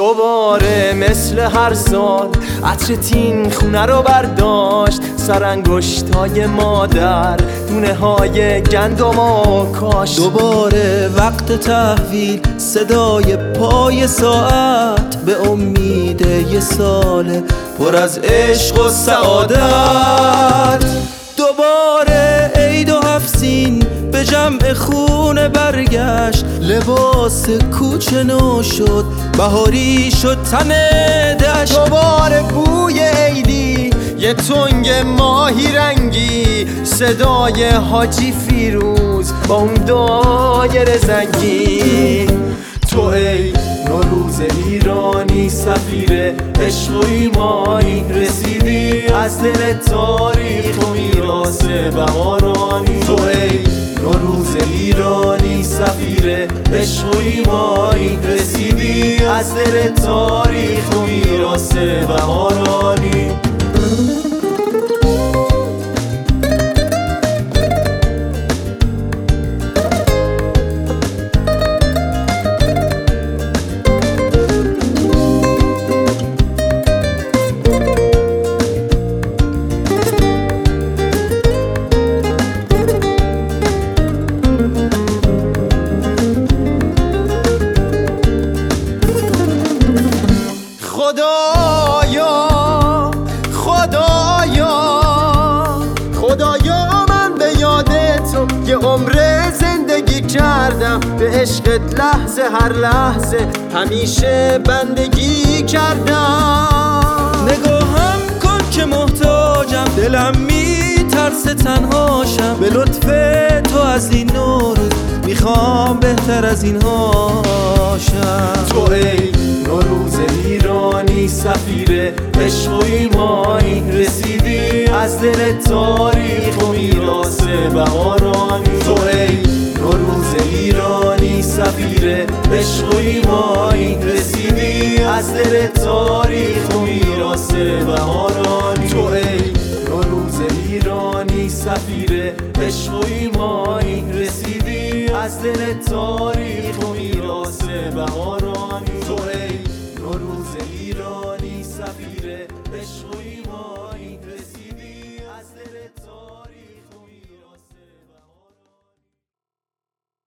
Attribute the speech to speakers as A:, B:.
A: دوباره مثل هر سال عطر تین خونه رو برداشت، سرانگشتای مادر دونه های گندم و کاشت.
B: دوباره وقت تحویل، صدای پای ساعت به امید یه ساله پر از عشق و سعادت. دوباره عید و هفسین به جمع خونه برگشت، لباس کوچه نو شد، بهاری شد تن دشت.
A: دوباره بوی عیدی، یه تنگ ماهی رنگی، صدای حاجی فیروز با اون دایر زنگی. تو ای نوروز ایرانی، سفیر عشق و ایمانی، رسیدی از دل تاریخ و میراث بهارانی. تو ای نوروز ایرانی، سفیر عشق و ایمانی، رسیدی از دل تاریخ و میراث بهارانی. خدایا من به یاد تو یه عمر زندگی کردم، به عشقت لحظه هر لحظه همیشه بندگی کردم.
B: نگاهم کن که محتاجم، دلم میترس تنهاشم، به لطف تو از این نوروز میخوام بهتر از این هاشم.
A: تو ای نوروز ایرانی، سفیر عشق و ایمانی، رسیدی از دل تاریخ و میراث بهارانی. تو ای نوروز ایرانی، سفیر عشق و ایمانی، رسیدی از دل تاریخ و میراث بهارانی. تو ای نوروز ایرانی، سفیر عشق و ایمانی، رسیدی از دل تاریخ و میراث بهارانی. تو ای نوروز ایرانی، سفیر عشق و